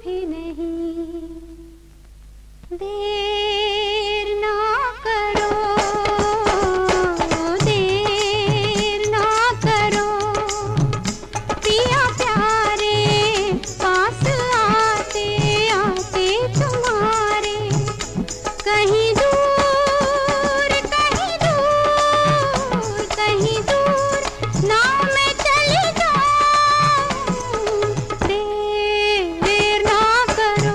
भी नहीं। देर ना करो, देर ना करो, पिया प्यारे पास आते आते तुम्हारे। कहीं दूर कहीं दूर कहीं दूर ना मैं चली जाऊं। देर ना करो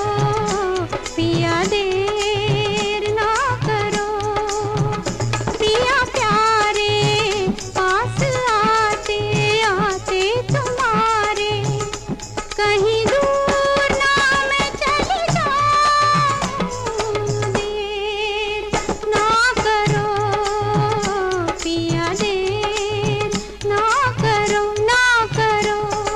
पिया, देर ना करो, पिया प्यारे पास आते आते तुम्हारे। कहीं दूर ना मैं चली जाऊं। देर ना करो पिया, देर ना करो, ना करो।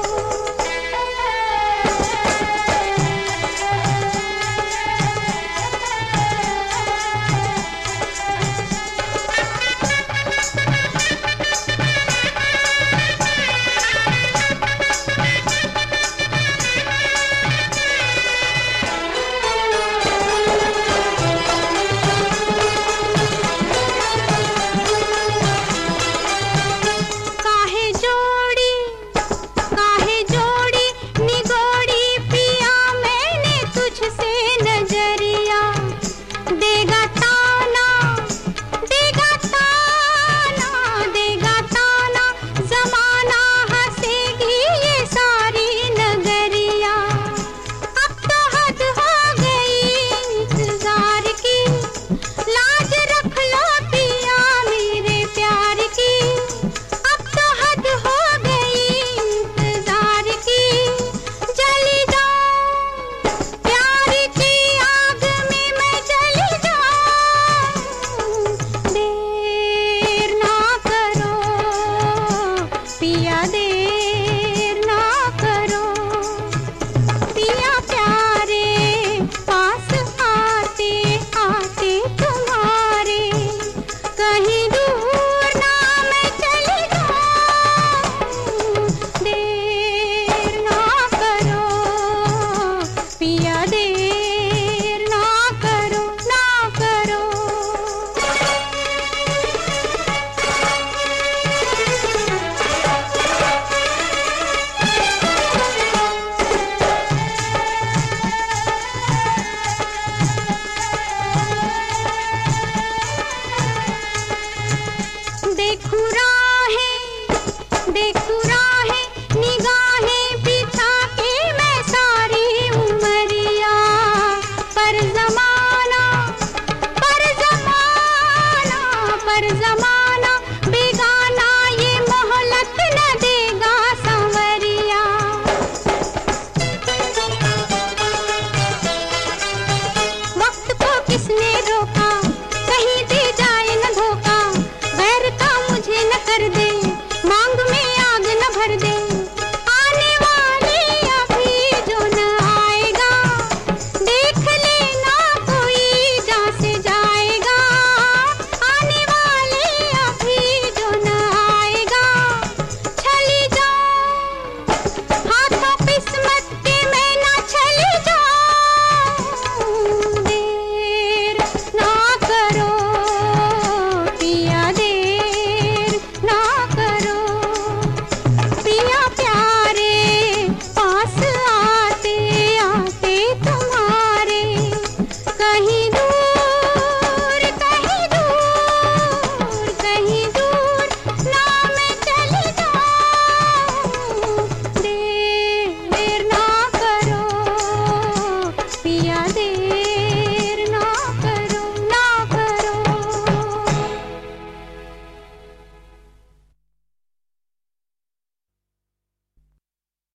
काहे जोड़ी निगोड़ी पिया मैंने तुझसे नजरिया। देगा ताना, देगा ताना, देगा ताना, जमाना हंसेगी ये सारी नगरिया। अब तो हद हो गई इंतजार की, लाज रख लो पिया मेरे प्यार की। अब तो हद हो गई इंतजार की, जली जाऊं प्यार की आग में मैं जली जाऊं। देर ना करो पिया, देर ना करो, पिया प्यारे पास आते आते तुम्हारे। कहीं दूर ना मैं चली जाऊं। देर ना करो पिया, देर ना करो, ना करो। देखूं राहें निगाहें बिछा के मैं सारी उमरिया। पर जमाना, पर जमाना, पर जमाना